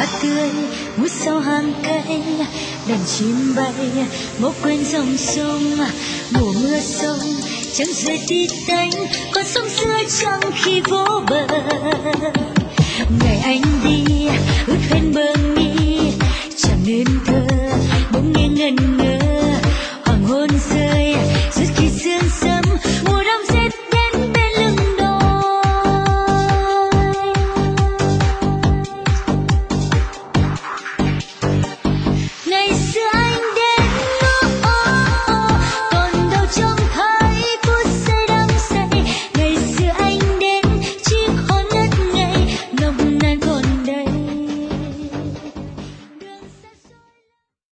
hoa tươi ngút sau hàng cây, đàn chim bay ngốc quên dòng sông. Mùa mưa sông trăng rơi tí tách, con sông xưa trăng khi vô bờ. Ngày anh đi ướt bên bờ mi chẳng nên